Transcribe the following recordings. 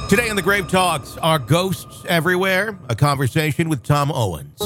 Today on the Grave Talks, are ghosts everywhere? A conversation with Tom Owens.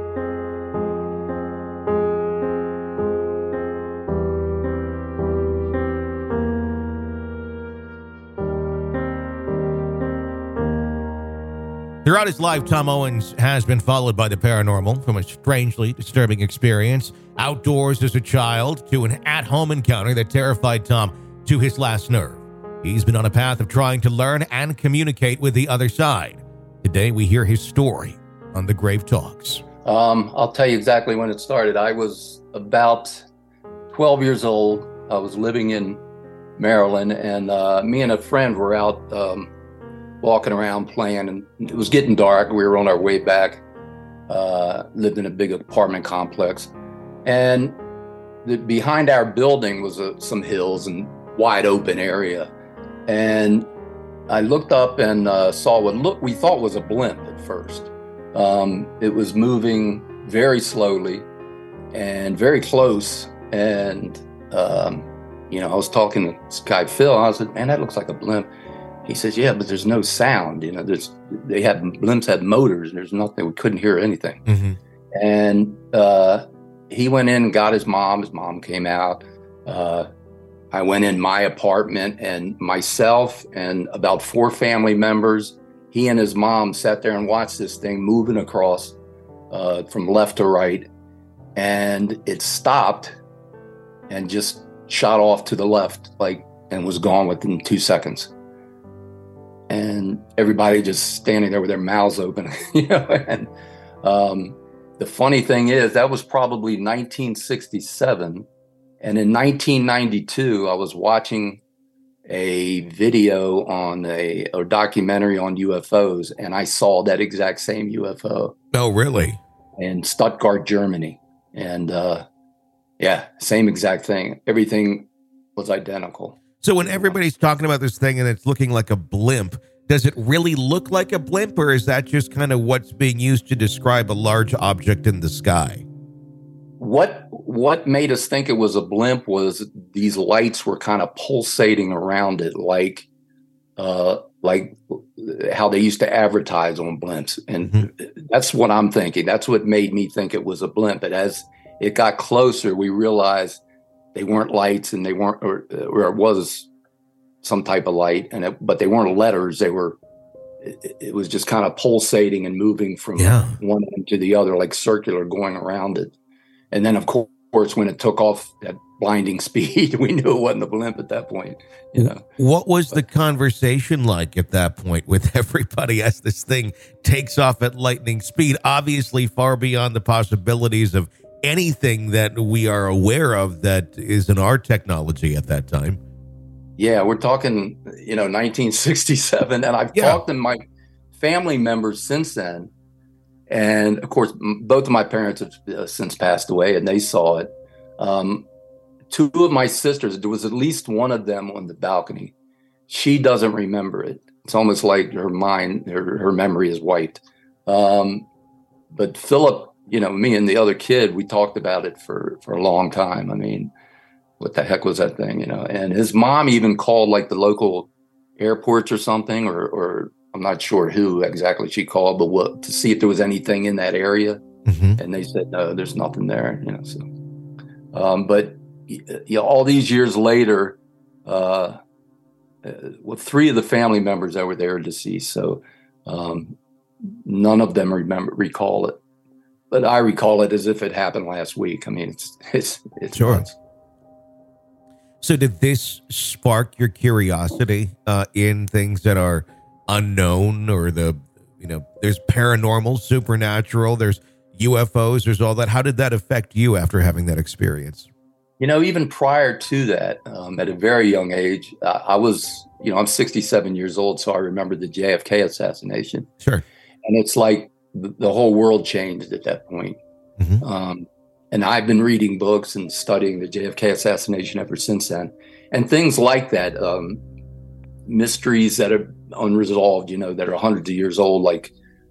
Throughout his life, Tom Owens has been followed by the paranormal, from a strangely disturbing experience outdoors as a child to an at-home encounter that terrified Tom to his last nerve. He's been on a path of trying to learn and communicate with the other side. Today, we hear his story on the Grave Talks. I'll tell you exactly when it started. I was about 12 years old. I was living in Maryland, and me and a friend were out walking around playing, and it was getting dark. We were on our way back. Lived in a big apartment complex, and behind our building was some hills and wide open area. And I looked up and saw what we thought was a blimp at first. It was moving very slowly and very close. And I was talking to this guy Phil. And I said, "Man, that looks like a blimp." He says, "Yeah, but there's no sound. Blimps have motors, and there's nothing. We couldn't hear anything." Mm-hmm. And he went in and got his mom. His mom came out. I went in my apartment, and myself and about 4 family members, he and his mom sat there and watched this thing moving across from left to right. And it stopped and just shot off to the left, and was gone within 2 seconds. And everybody just standing there with their mouths open, And the funny thing is, that was probably 1967. And in 1992, I was watching a video on a documentary on UFOs, and I saw that exact same UFO. Oh, really? In Stuttgart, Germany. And same exact thing. Everything was identical. So when everybody's talking about this thing and it's looking like a blimp, does it really look like a blimp, or is that just kind of what's being used to describe a large object in the sky? What made us think it was a blimp was these lights were kind of pulsating around it, like how they used to advertise on blimps. And that's what I'm thinking. That's what made me think it was a blimp. But as it got closer, we realized they weren't lights, and they weren't, or it was some type of light, but they weren't letters. It was just kind of pulsating and moving from one end to the other, like circular, going around it. And then, of course, when it took off at blinding speed, we knew it wasn't a blimp at that point. What was the conversation like at that point with everybody as this thing takes off at lightning speed, obviously far beyond the possibilities of anything that we are aware of that is in our technology at that time? Yeah, we're talking, 1967. And I've talked to my family members since then. And of course, both of my parents have since passed away, and they saw it. 2 of my sisters, there was at least one of them on the balcony. She doesn't remember it. It's almost like her mind, her memory is wiped. But Philip, me and the other kid, we talked about it for a long time. I mean, what the heck was that thing, And his mom even called like the local airports or something, or I'm not sure who exactly she called, but to see if there was anything in that area. Mm-hmm. And they said, no, there's nothing there, So, but all these years later, 3 of the family members that were there are deceased. So, none of them recall it, but I recall it as if it happened last week. I mean, it's sure. Nuts. So did this spark your curiosity in things that are unknown, or there's paranormal, supernatural, there's UFOs, there's all that? How did that affect you after having that experience? Even prior to that, at a very young age, I was, I'm 67 years old, so I remember the JFK assassination. Sure. And it's like the whole world changed at that point. Mm-hmm. And I've been reading books and studying the JFK assassination ever since then. And things like that, mysteries that are unresolved, that are hundreds of years old, like,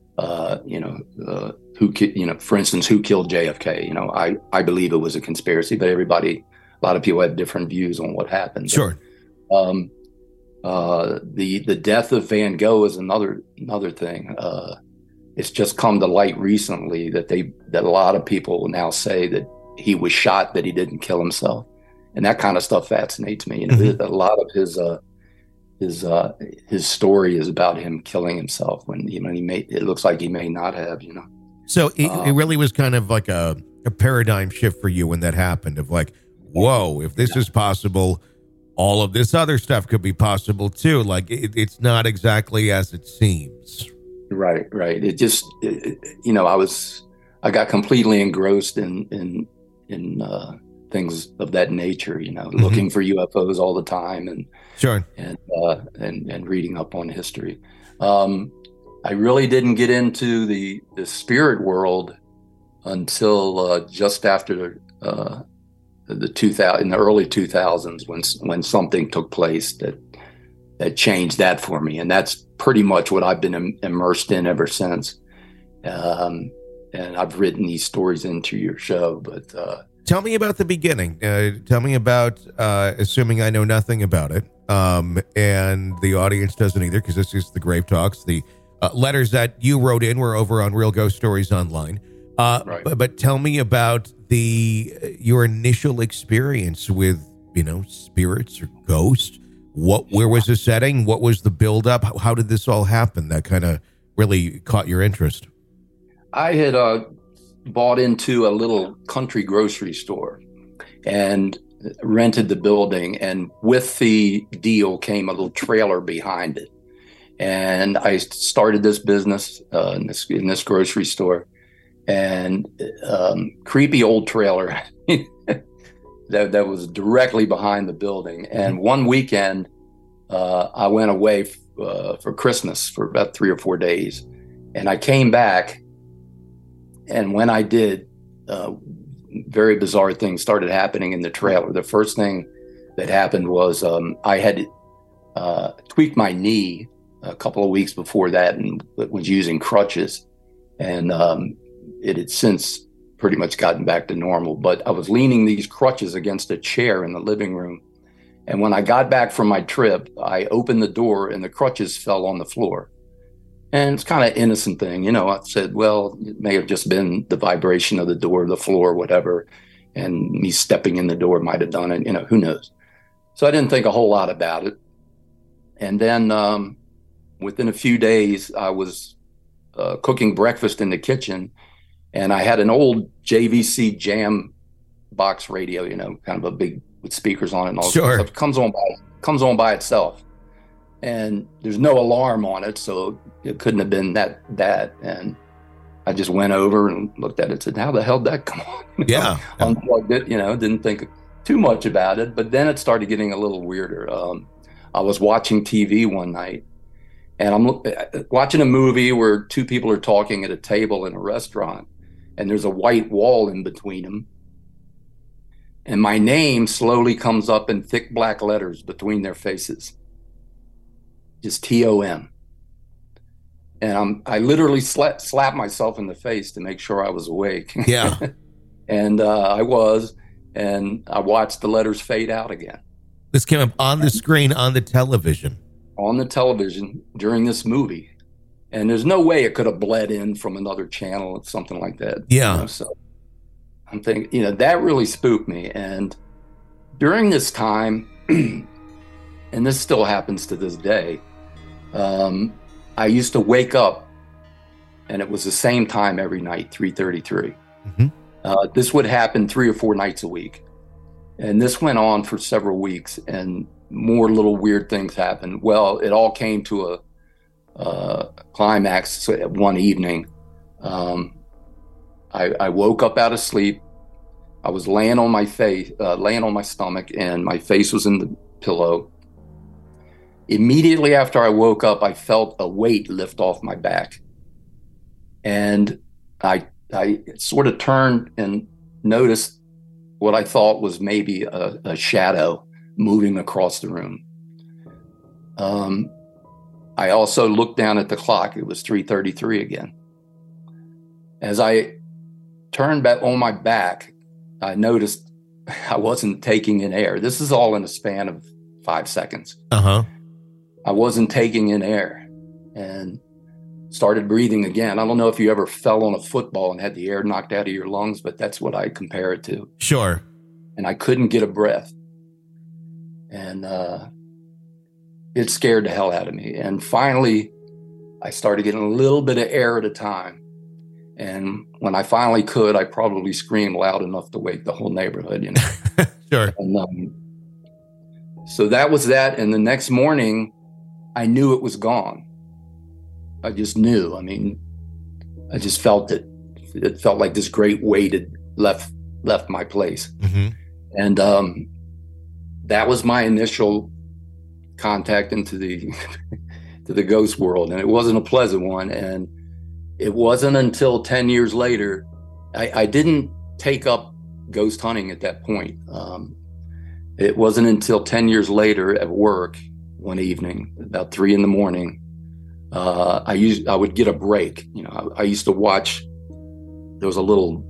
for instance, who killed JFK? I believe it was a conspiracy, but a lot of people have different views on what happened. Sure. The death of Van Gogh is another thing. It's just come to light recently that a lot of people now say that he was shot, that he didn't kill himself, and that kind of stuff fascinates me. A lot of his story is about him killing himself when it looks like he may not have. So it really was kind of like a paradigm shift for you when that happened, of like, whoa, if this is possible, all of this other stuff could be possible too. Like it's not exactly as it seems. Right. It just, I got completely engrossed in things of that nature, looking for UFOs all the time and sure. And reading up on history. I really didn't get into the spirit world until just after in the early 2000s when something took place that changed that for me, and that's pretty much what I've been immersed in ever since. And I've written these stories into your show, but tell me about the beginning. Tell me about, assuming I know nothing about it, and the audience doesn't either, because this is the Grave Talks. The letters that you wrote in were over on Real Ghost Stories Online. Right. But tell me about your initial experience with, spirits or ghosts. Where was the setting? What was the buildup? How did this all happen? That kind of really caught your interest. I had bought into a little country grocery store and rented the building, and with the deal came a little trailer behind it. And I started this business in this grocery store, and creepy old trailer that was directly behind the building. And one weekend, I went away for Christmas for about 3 or 4 days, and I came back. And when I did, very bizarre things started happening in the trailer. The first thing that happened was I had tweaked my knee a couple of weeks before that and was using crutches. And it had since pretty much gotten back to normal. But I was leaning these crutches against a chair in the living room. And when I got back from my trip, I opened the door and the crutches fell on the floor. And it's kind of an innocent thing. I said, well, it may have just been the vibration of the door, the floor, whatever. And me stepping in the door might have done it, who knows? So I didn't think a whole lot about it. And then within a few days, I was cooking breakfast in the kitchen, and I had an old JVC Jam box radio, kind of a big with speakers on it and all sure. That stuff. Comes on by itself. And there's no alarm on it, so it couldn't have been that. And I just went over and looked at it and said, how the hell did that come on? Yeah. Unplugged it, didn't think too much about it. But then it started getting a little weirder. I was watching TV one night, and I'm watching a movie where two people are talking at a table in a restaurant, and there's a white wall in between them. And my name slowly comes up in thick black letters between their faces. Just TOM. And I literally slapped myself in the face to make sure I was awake. Yeah. And I was, and I watched the letters fade out again. This came up on the screen, on the television. On the television during this movie. And there's no way it could have bled in from another channel or something like that. Yeah. So I'm thinking, that really spooked me. And during this time, and this still happens to this day, I used to wake up, and it was the same time every night, 3:33. Mm-hmm. This would happen 3 or 4 nights a week. And this went on for several weeks, and more little weird things happened. Well, it all came to a climax one evening. I woke up out of sleep. I was laying on my stomach, and my face was in the pillow. Immediately after I woke up, I felt a weight lift off my back. And I sort of turned and noticed what I thought was maybe a shadow moving across the room. I also looked down at the clock. It was 3:33 again. As I turned back on my back, I noticed I wasn't taking in air. This is all in a span of 5 seconds. Uh-huh. I wasn't taking in air and started breathing again. I don't know if you ever fell on a football and had the air knocked out of your lungs, but that's what I compare it to. Sure. And I couldn't get a breath. And it scared the hell out of me. And finally, I started getting a little bit of air at a time. And when I finally could, I probably screamed loud enough to wake the whole neighborhood, you know. Sure. And, so that was that. And the next morning, I knew it was gone. I just knew. I mean, I just felt it. It felt like this great weight had left my place. Mm-hmm. And that was my initial contact into the to the ghost world. And it wasn't a pleasant one. And it wasn't until 10 years later, I didn't take up ghost hunting at that point. It wasn't until 10 years later at work one evening, about 3 a.m, I would get a break. You know, I used to watch, there was a little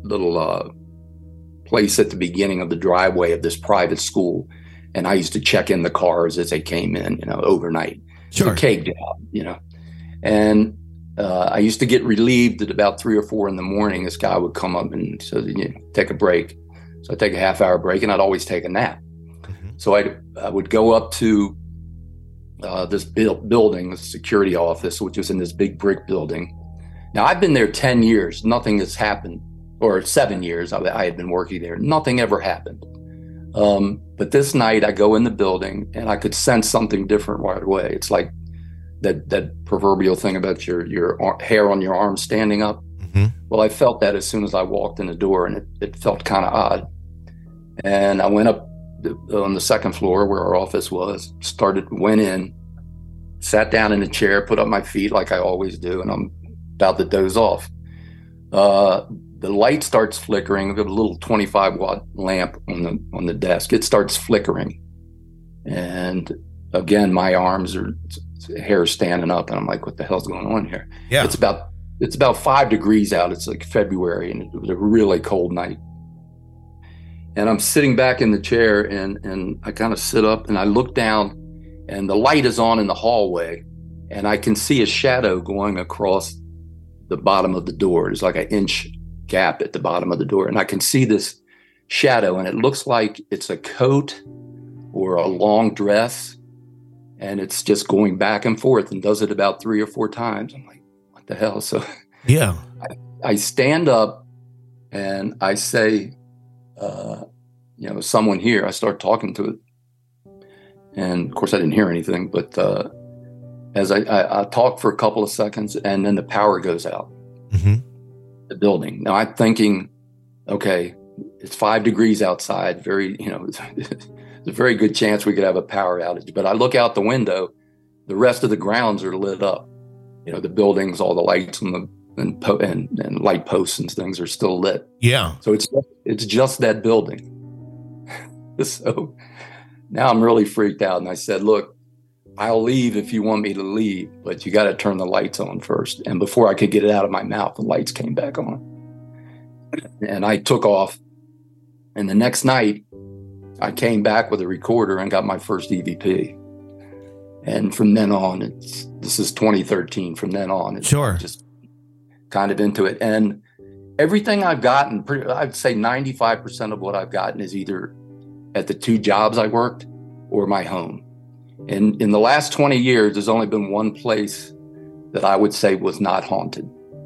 place at the beginning of the driveway of this private school. And I used to check in the cars as they came in, you know, overnight. Sure. It's a cake job, you know. And I used to get relieved at about 3 or 4 in. This guy would come up and say, you know, take a break. So I'd take a half-hour break, and I'd always take a nap. Mm-hmm. So I would go up to this building, the security office, which was in this big brick building. Now, I've been there 10 years. Nothing has happened. Or 7 years I had been working there. Nothing ever happened. But this night, I go in the building, and I could sense something different right away. It's like that proverbial thing about your hair on your arm standing up. Mm-hmm. Well, I felt that as soon as I walked in the door, and it felt kind of odd. And I went up on the second floor where our office was, went in, sat down in a chair, put up my feet like I always do, and I'm about to doze off. The light starts flickering. We've got a little 25-watt lamp on the desk. It starts flickering. And again, my arms are hair standing up, and I'm like, what the hell's going on here? Yeah. It's about 5 degrees out. It's like February, and it was a really cold night. And I'm sitting back in the chair, and I kind of sit up, and I look down, and the light is on in the hallway, and I can see a shadow going across the bottom of the door. There's like an inch gap at the bottom of the door, and I can see this shadow, and it looks like it's a coat or a long dress, and it's just going back and forth and does it about 3 or 4 times. I'm like, what the hell? So Yeah. I stand up and I say, you know, someone here. I start talking to it. And of course I didn't hear anything, but as I talk for a couple of seconds, and then the power goes out. Mm-hmm. The building. Now I'm thinking, okay, it's 5 degrees outside. There's a very good chance we could have a power outage. But I look out the window, the rest of the grounds are lit up. You know, the buildings, all the lights and light posts and things are still lit. Yeah. So it's just that building. So now I'm really freaked out. And I said, look, I'll leave if you want me to leave, but you got to turn the lights on first. And before I could get it out of my mouth, the lights came back on. And I took off. And the next night, I came back with a recorder and got my first EVP. And from then on, this is 2013. From then on, it's Sure. just kind of into it. And everything I've gotten, I'd say 95% of what I've gotten is either at the 2 jobs I worked or my home. And in the last 20 years, there's only been one place that I would say was not haunted.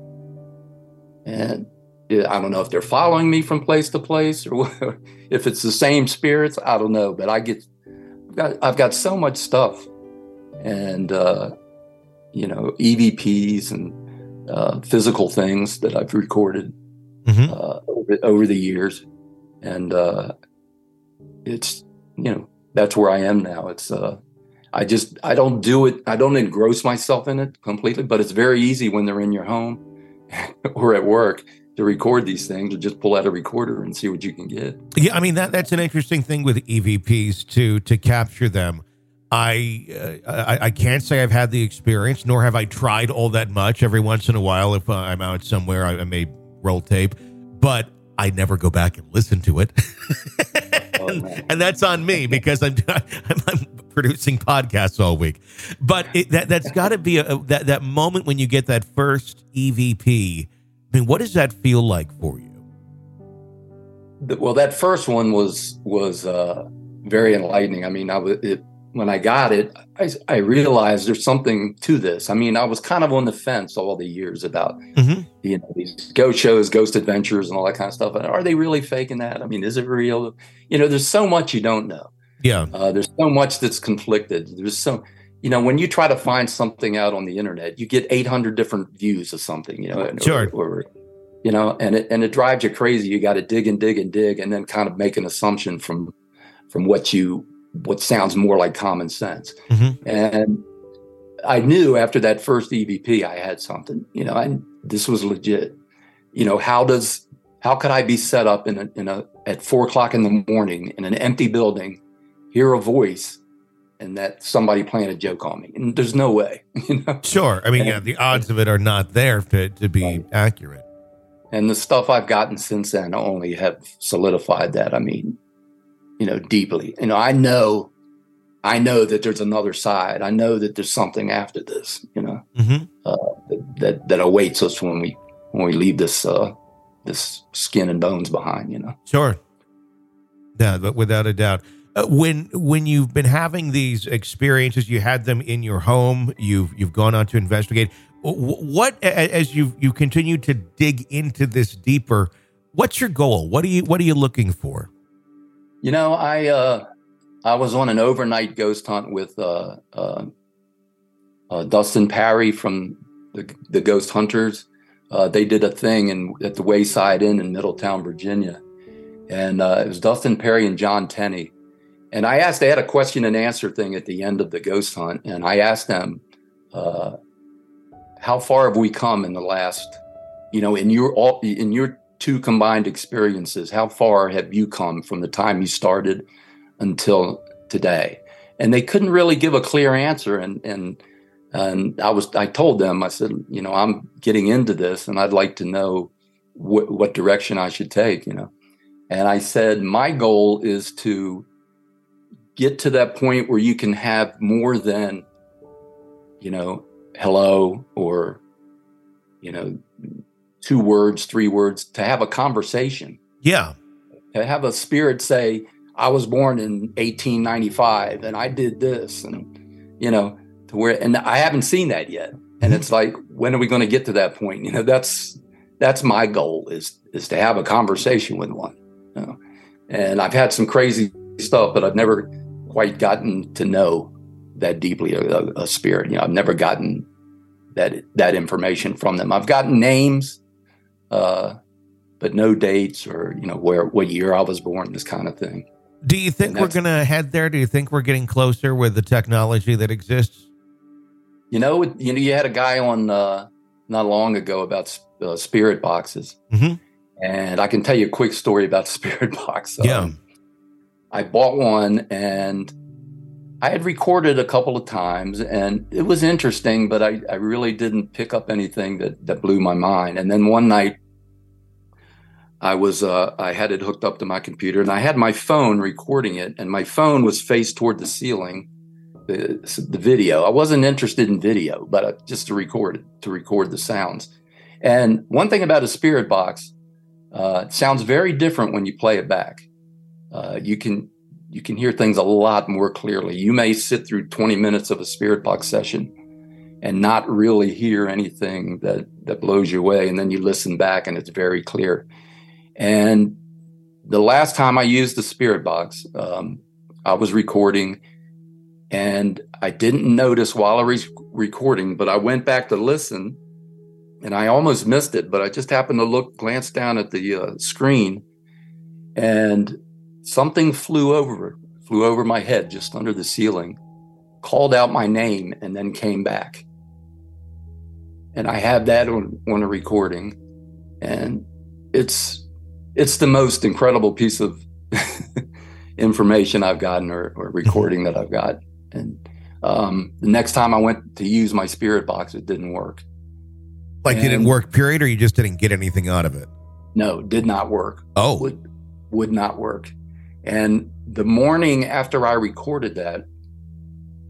And I don't know if they're following me from place to place, or if it's the same spirits. I don't know, but I've got so much stuff, and you know, EVPs and physical things that I've recorded over the years, and it's, you know, that's where I am now. It's I don't do it. I don't engross myself in it completely, but it's very easy when they're in your home or at work to record these things, or just pull out a recorder and see what you can get. Yeah, I mean, that's an interesting thing with EVPs to capture them. I can't say I've had the experience, nor have I tried all that much. Every once in a while, if I'm out somewhere, I may roll tape, but I never go back and listen to it. And that's on me, because I'm producing podcasts all week. But that's got to be that moment when you get that first EVP. I mean, what does that feel like for you? Well, that first one was very enlightening. I mean, when I got it, I realized there's something to this. I mean, I was kind of on the fence all the years about these ghost shows, ghost adventures, and all that kind of stuff. Are they really faking that? I mean, is it real? There's so much you don't know. Yeah. There's so much that's conflicted. There's so, when you try to find something out on the internet, you get 800 different views of something. Sure. And it drives you crazy. You got to dig and dig and dig, and then kind of make an assumption from what sounds more like common sense. And I knew after that first EVP, I had something. This was legit. How could I be set up at 4:00 in the morning in an empty building, hear a voice, and that somebody playing a joke on me? And there's no way. Sure. I mean, the odds of it are not there to be accurate. And the stuff I've gotten since then only have solidified that. I mean, deeply. I know that there's another side. I know that there's something after this. That awaits us when we leave this skin and bones behind. Sure. Yeah, but without a doubt. When you've been having these experiences, you had them in your home. You've gone on to investigate. What, as you continue to dig into this deeper, what's your goal? What are you looking for? I was on an overnight ghost hunt with Dustin Parry from the Ghost Hunters. They did a thing at the Wayside Inn in Middletown, Virginia, and it was Dustin Parry and John Tenney. And they had a question and answer thing at the end of the ghost hunt, and I asked them, how far have we come in the last, in your two combined experiences, how far have you come from the time you started until today? And they couldn't really give a clear answer. And I told them, I said, I'm getting into this and I'd like to know what direction I should take, And I said, my goal is to get to that point where you can have more than, hello, or, 2 words, 3 words, to have a conversation. Yeah. To have a spirit say, I was born in 1895 and I did this, and, to where, and I haven't seen that yet. And it's like, when are we going to get to that point? That's my goal is to have a conversation with one. And I've had some crazy stuff, but I've never quite gotten to know that deeply a spirit. I've never gotten that information from them. I've gotten names, but no dates or, what year I was born, this kind of thing. Do you think we're going to head there? Do you think we're getting closer with the technology that exists? You had a guy on not long ago about spirit boxes. And I can tell you a quick story about spirit box. Yeah. I bought one and I had recorded a couple of times and it was interesting, but I really didn't pick up anything that blew my mind. And then one night I had it hooked up to my computer and I had my phone recording it, and my phone was faced toward the ceiling, the video. I wasn't interested in video, but just to record the sounds. And one thing about a spirit box, it sounds very different when you play it back. You can hear things a lot more clearly. You may sit through 20 minutes of a spirit box session and not really hear anything that blows you away. And then you listen back and it's very clear. And the last time I used the spirit box, I was recording and I didn't notice while I was recording, but I went back to listen and I almost missed it, but I just happened to glance down at the screen, and something flew over my head just under the ceiling, called out my name, and then came back. And I have that on a recording, and it's the most incredible piece of information I've gotten or recording that I've got. And the next time I went to use my spirit box, it didn't work. Like, did it work, period, or you just didn't get anything out of it? No, did not work. Oh. Would not work. And the morning after I recorded that,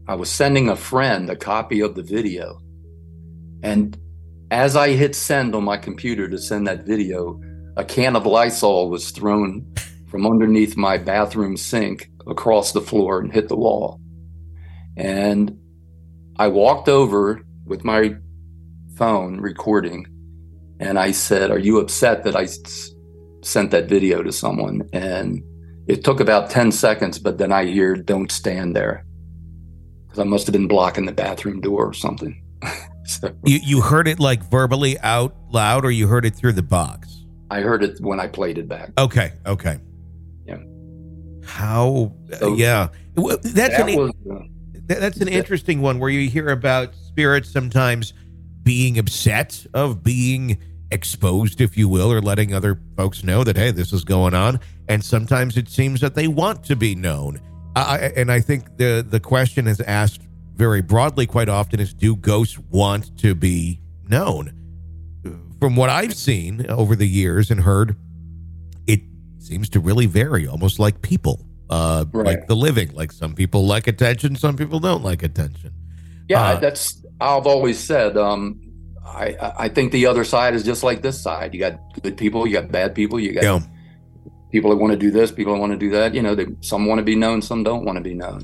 I was sending a friend a copy of the video. And as I hit send on my computer to send that video, a can of Lysol was thrown from underneath my bathroom sink across the floor and hit the wall. And I walked over with my phone recording, and I said, "Are you upset that I sent that video to someone?" And it took about 10 seconds, but then I hear, "Don't stand there." Because I must have been blocking the bathroom door or something. So, you heard it like verbally out loud, or you heard it through the box? I heard it when I played it back. Okay. Yeah. How? So yeah. Well, that's That's an interesting one, where you hear about spirits sometimes being upset of being exposed, if you will, or letting other folks know that, hey, this is going on. And sometimes it seems that they want to be known. And I think the question is asked very broadly quite often is, do ghosts want to be known? From what I've seen over the years and heard, it seems to really vary, almost like people, Right. like the living. Like some people like attention, some people don't like attention. Yeah, I've always said, I think the other side is just like this side. You got good people, you got bad people, you got people that want to do this, people that want to do that. You know, some want to be known, some don't want to be known.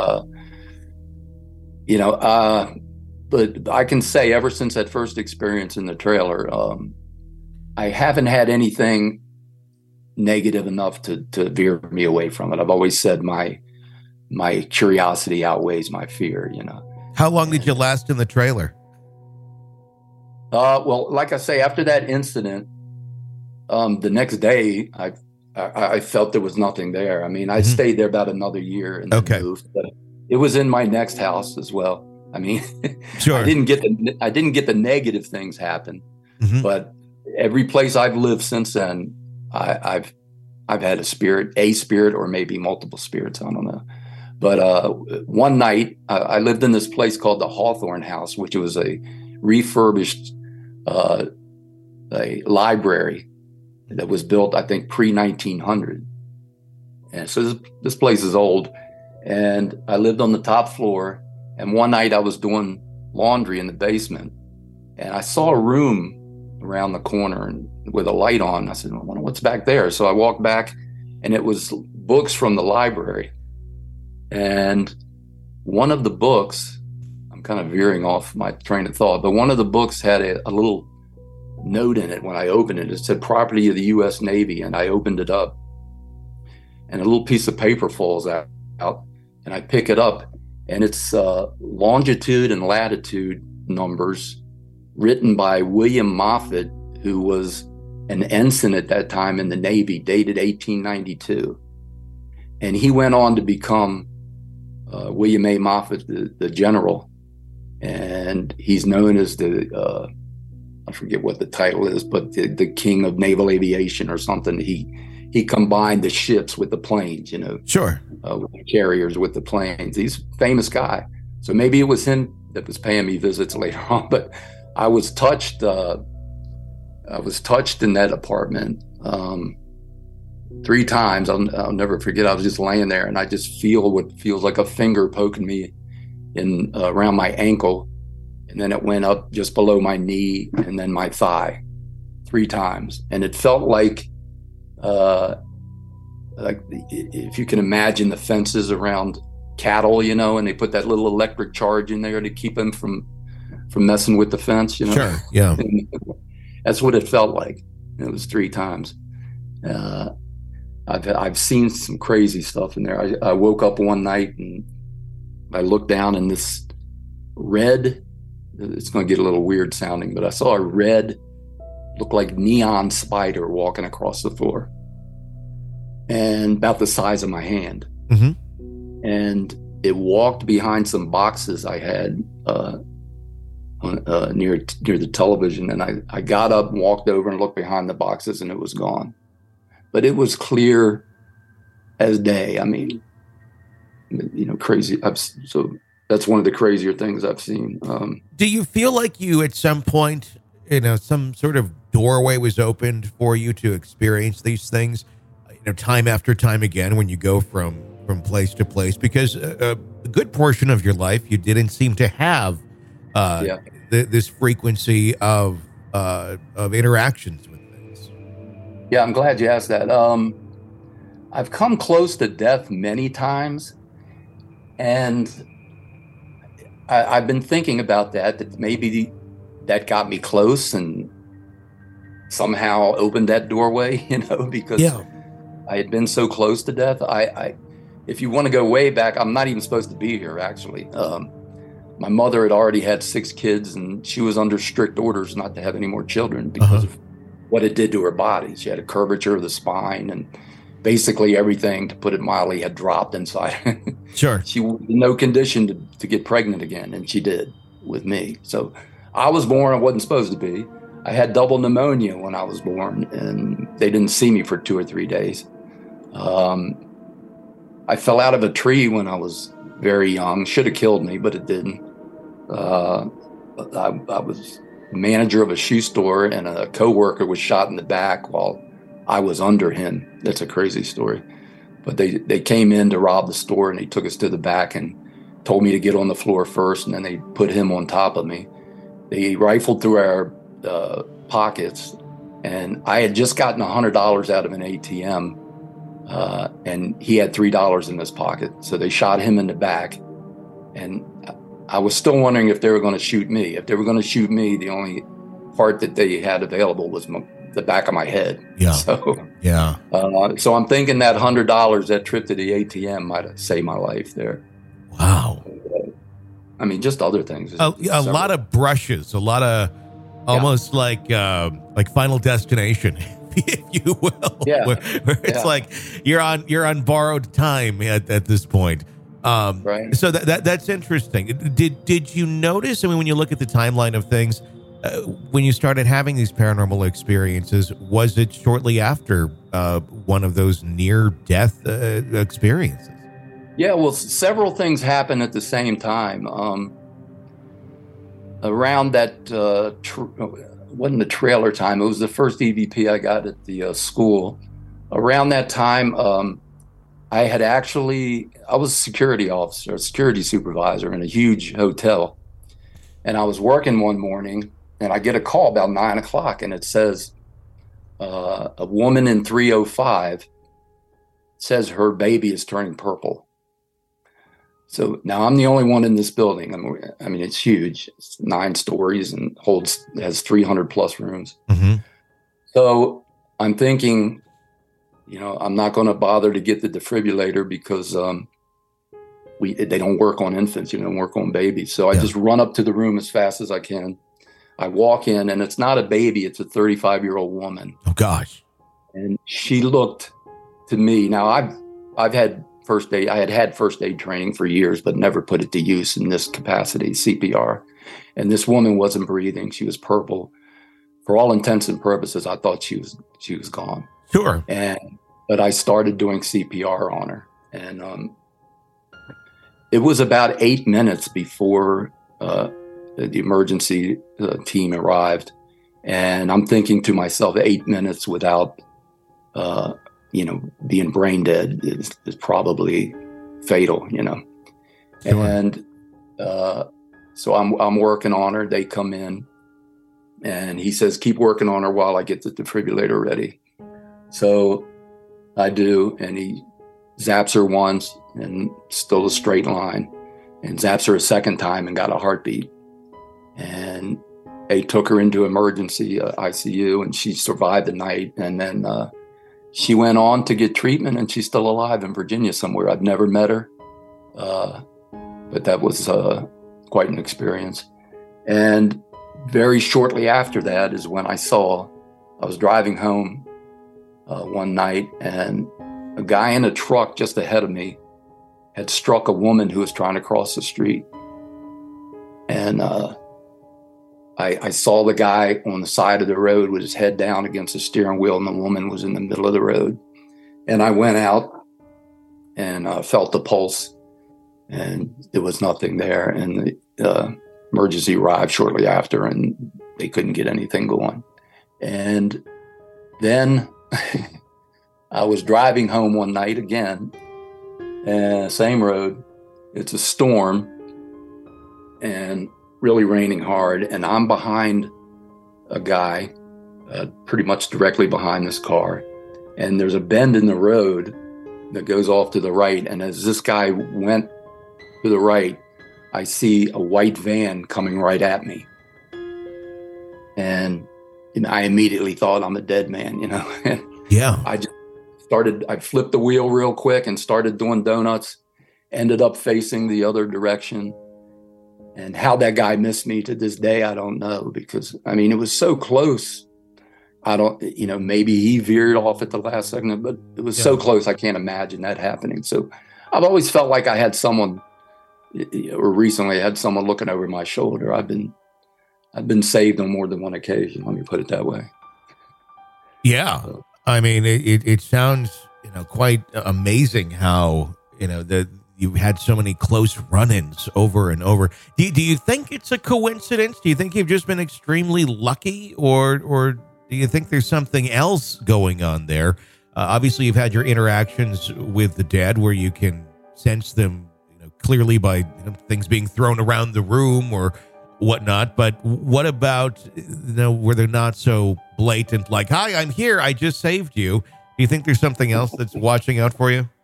But I can say, ever since that first experience in the trailer, I haven't had anything negative enough to veer me away from it. I've always said my curiosity outweighs my fear. How long did you last in the trailer? Well, like I say, after that incident, the next day I felt there was nothing there. I mean, I stayed there about another year and then moved, but it was in my next house as well. I mean, sure. I didn't get the negative things happen, but every place I've lived since then, I've had a spirit, or maybe multiple spirits. I don't know. But one night I lived in this place called the Hawthorne House, which was a refurbished a library that was built, I think, pre-1900. And so this place is old. And I lived on the top floor. And one night I was doing laundry in the basement, and I saw a room around the corner and with a light on. I said, I wonder what's back there. So I walked back, and it was books from the library. And one of the books, I'm kind of veering off my train of thought, but one of the books had a little note in it when I opened it. It said property of the U.S. Navy, and I opened it up, and a little piece of paper falls out, and I pick it up, and it's longitude and latitude numbers written by William Moffett, who was an ensign at that time in the Navy, dated 1892. And he went on to become William A. Moffett, the general. And he's known as I forget what the title is, but the king of naval aviation or something. He combined the ships with the planes, Sure. With the carriers with the planes. He's a famous guy. So maybe it was him that was paying me visits later on, but I was touched. I was touched in that apartment 3 times. I'll never forget. I was just laying there, and I just feel what feels like a finger poking me in around my ankle, and then it went up just below my knee, and then my thigh 3 times, and it felt like if you can imagine the fences around cattle, and they put that little electric charge in there to keep them from messing with the fence, Sure, yeah. That's what it felt like. It was 3 times. I've seen some crazy stuff in there. I woke up one night and I looked down, and this red, it's going to get a little weird sounding, but I saw a red, looked like neon spider walking across the floor, and about the size of my hand. And it walked behind some boxes I had near the television, and I got up and walked over and looked behind the boxes, and it was gone. But it was clear as day. I mean, crazy. So that's one of the crazier things I've seen. Do you feel like you, at some point, some sort of doorway was opened for you to experience these things, time after time again, when you go from place to place? Because a good portion of your life, you didn't seem to have Yeah. this frequency of interactions with things. Yeah, I'm glad you asked that. I've come close to death many times, and I've been thinking about that maybe that got me close and somehow opened that doorway, because Yeah. I had been so close to death. If you want to go way back, I'm not even supposed to be here, actually. My mother had already had 6 kids, and she was under strict orders not to have any more children because of what it did to her body. She had a curvature of the spine, and basically everything, to put it mildly, had dropped inside. Sure. She was in no condition to get pregnant again, and she did with me. So I was born, I wasn't supposed to be. I had double pneumonia when I was born, and they didn't see me for 2 or 3 days. I fell out of a tree when I was very young. Should have killed me, but it didn't. I was manager of a shoe store, and a coworker was shot in the back while I was under him. That's a crazy story. But they came in to rob the store, and they took us to the back and told me to get on the floor first, and then they put him on top of me. They rifled through our pockets, and I had just gotten $100 out of an ATM, and he had $3 in his pocket. So they shot him in the back, and I was still wondering if they were going to shoot me. If they were going to shoot me, the only part that they had available was the back of my head. Yeah. So, yeah. So I'm thinking that $100, that trip to the ATM, might have saved my life there. Wow. I mean, just other things. A lot of brushes, a lot of almost like Final Destination, if you will. Yeah. Where it's like you're on borrowed time at this point. Right. So that's interesting. Did you notice? I mean, when you look at the timeline of things, when you started having these paranormal experiences, was it shortly after one of those near-death experiences? Yeah, well, several things happened at the same time. Around that, wasn't the trailer time. It was the first EVP I got at the school. Around that time, I was a security officer, a security supervisor in a huge hotel. And I was working one morning, and I get a call about 9 o'clock, and it says, a woman in 305 says her baby is turning purple. So now I'm the only one in this building. I mean, it's huge. It's 9 stories and has 300 plus rooms. Mm-hmm. So I'm thinking, I'm not going to bother to get the defibrillator because they don't work on infants, they don't work on babies. So I just run up to the room as fast as I can. I walk in, and it's not a baby, it's a 35-year-old woman. Oh gosh. And she looked to me. Now I've had first aid. I had first aid training for years, but never put it to use in this capacity, CPR. And this woman wasn't breathing. She was purple. For all intents and purposes, I thought she was gone. Sure. But I started doing CPR on her, and it was about 8 minutes before the emergency team arrived. And I'm thinking to myself, 8 minutes without, being brain dead is probably fatal, Sure. And so I'm working on her. They come in, and he says, keep working on her while I get the defibrillator ready. So I do, and he zaps her once, and still a straight line, and zaps her a second time and got a heartbeat. And they took her into emergency ICU, and she survived the night. And then she went on to get treatment, and she's still alive in Virginia somewhere. I've never met her, but that was quite an experience. And very shortly after that is when I was driving home one night, and a guy in a truck just ahead of me had struck a woman who was trying to cross the street. And I saw the guy on the side of the road with his head down against the steering wheel, and the woman was in the middle of the road. And I went out and felt the pulse, and there was nothing there. And the emergency arrived shortly after, and they couldn't get anything going. And then I was driving home one night again, same road, It's a storm and really raining hard. And I'm behind a guy, pretty much directly behind this car. And there's a bend in the road that goes off to the right. And as this guy went to the right, I see a white van coming right at me. And I immediately thought I'm a dead man, Yeah. I flipped the wheel real quick and started doing donuts, ended up facing the other direction. And how that guy missed me to this day, I don't know, because it was so close. I don't, maybe he veered off at the last second, but it was so close. I can't imagine that happening. So I've always felt like I had someone, or recently I had someone looking over my shoulder. I've been saved on more than one occasion. Let me put it that way. Yeah. So, it sounds, quite amazing how, you had so many close run-ins over and over. Do you think it's a coincidence? Do you think you've just been extremely lucky, or do you think there's something else going on there? Obviously, you've had your interactions with the dead where you can sense them clearly by things being thrown around the room or whatnot. But what about where they're not so blatant, like, "Hi, I'm here, I just saved you"? Do you think there's something else that's watching out for you?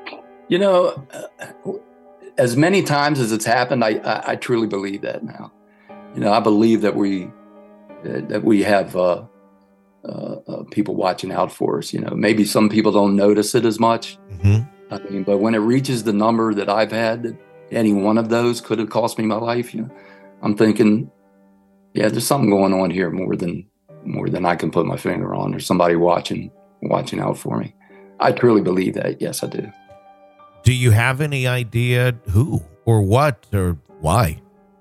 As many times as it's happened, I truly believe that now. I believe that we have people watching out for us. Maybe some people don't notice it as much. Mm-hmm. But when it reaches the number that I've had, that any one of those could have cost me my life. I'm thinking, there's something going on here more than I can put my finger on. There's somebody watching out for me. I truly believe that. Yes, I do. Do you have any idea who or what or why?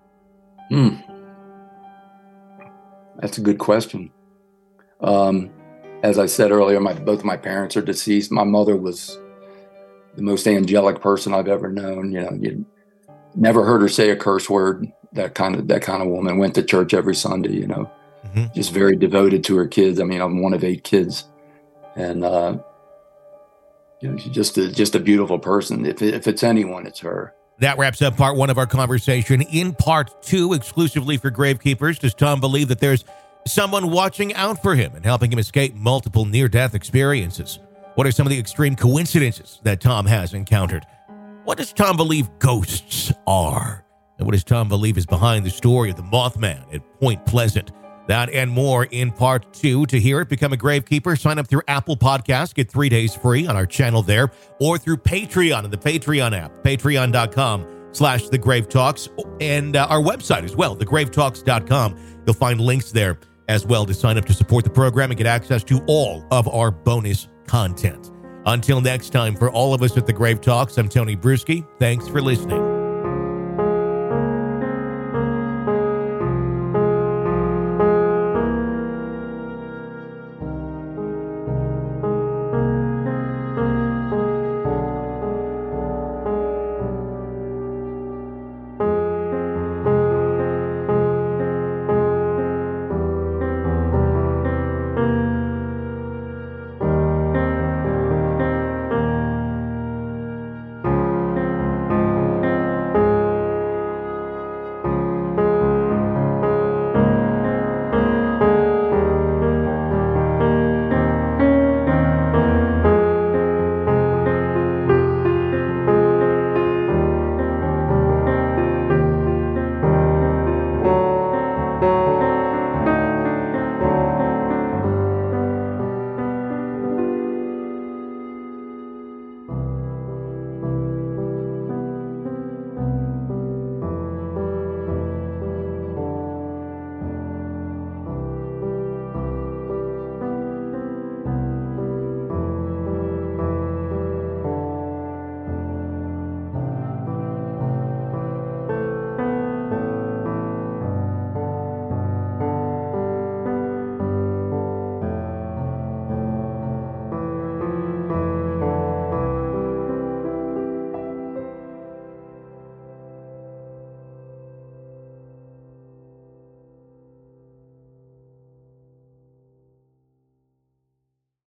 That's a good question. As I said earlier, both my parents are deceased. My mother was the most angelic person I've ever known. You never heard her say a curse word. That kind of woman. Went to church every Sunday. Mm-hmm. Just very devoted to her kids. I'm one of 8 kids, and she's just a beautiful person. If it's anyone, it's her. That wraps up part 1 of our conversation. In part 2, exclusively for Gravekeepers, does Tom believe that there's someone watching out for him and helping him escape multiple near-death experiences? What are some of the extreme coincidences that Tom has encountered? What does Tom believe ghosts are? And what does Tom believe is behind the story of the Mothman at Point Pleasant? That and more in part 2. To hear it, become a Gravekeeper. Sign up through Apple Podcasts. Get 3 days free on our channel there, or through Patreon and the Patreon app, patreon.com/thegravetalks, and our website as well, thegravetalks.com. You'll find links there as well to sign up to support the program and get access to all of our bonus content. Until next time, for all of us at The Grave Talks, I'm Tony Bruschi. Thanks for listening.